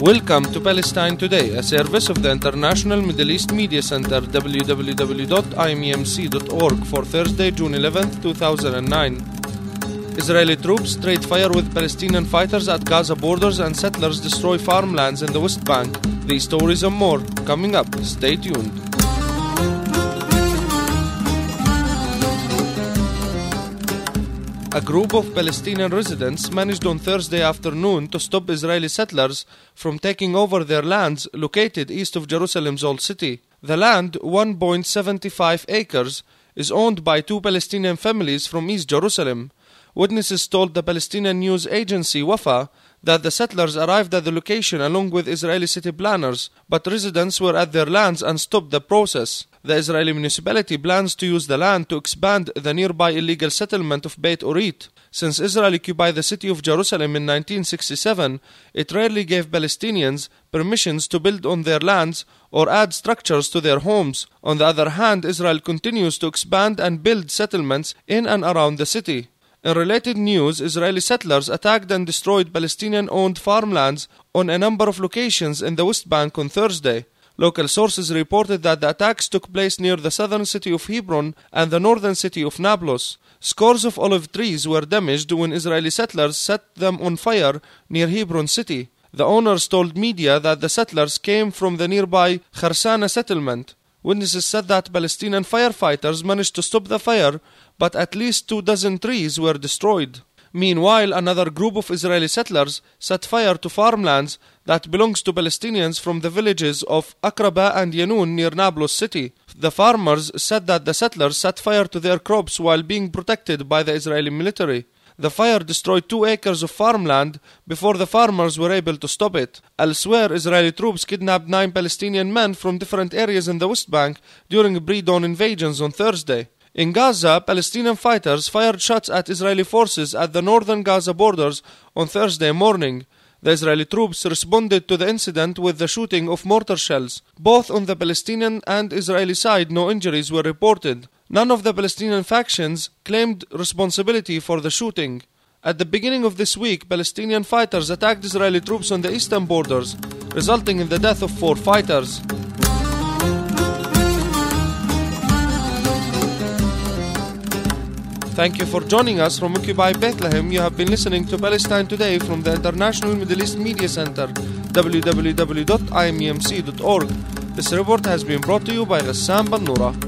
Welcome to Palestine Today, a service of the International Middle East Media Center, www.imemc.org, for Thursday, June 11, 2009. Israeli troops trade fire with Palestinian fighters at Gaza borders and settlers destroy farmlands in the West Bank. These stories and more coming up. Stay tuned. A group of Palestinian residents managed on Thursday afternoon to stop Israeli settlers from taking over their lands located east of Jerusalem's Old City. The land, 1.75 acres, is owned by two Palestinian families from East Jerusalem. Witnesses told the Palestinian news agency Wafa that the settlers arrived at the location along with Israeli city planners, but residents were at their lands and stopped the process. The Israeli municipality plans to use the land to expand the nearby illegal settlement of Beit Orit. Since Israel occupied the city of Jerusalem in 1967, it rarely gave Palestinians permissions to build on their lands or add structures to their homes. On the other hand, Israel continues to expand and build settlements in and around the city. In related news, Israeli settlers attacked and destroyed Palestinian-owned farmlands on a number of locations in the West Bank on Thursday. Local sources reported that the attacks took place near the southern city of Hebron and the northern city of Nablus. Scores of olive trees were damaged when Israeli settlers set them on fire near Hebron city. The owners told media that the settlers came from the nearby Kharsana settlement. Witnesses said that Palestinian firefighters managed to stop the fire, but at least 24 trees were destroyed. Meanwhile, another group of Israeli settlers set fire to farmlands that belongs to Palestinians from the villages of Akraba and Yanun near Nablus city. The farmers said that the settlers set fire to their crops while being protected by the Israeli military. The fire destroyed 2 acres of farmland before the farmers were able to stop it. Elsewhere, Israeli troops kidnapped 9 Palestinian men from different areas in the West Bank during pre-dawn invasions on Thursday. In Gaza, Palestinian fighters fired shots at Israeli forces at the northern Gaza borders on Thursday morning. The Israeli troops responded to the incident with the shooting of mortar shells. Both on the Palestinian and Israeli side, no injuries were reported. None of the Palestinian factions claimed responsibility for the shooting. At the beginning of this week, Palestinian fighters attacked Israeli troops on the eastern borders, resulting in the death of 4 fighters. Thank you for joining us from Occupy Bethlehem. You have been listening to Palestine Today from the International Middle East Media Center, www.imemc.org. This report has been brought to you by Ghassan Bannoura.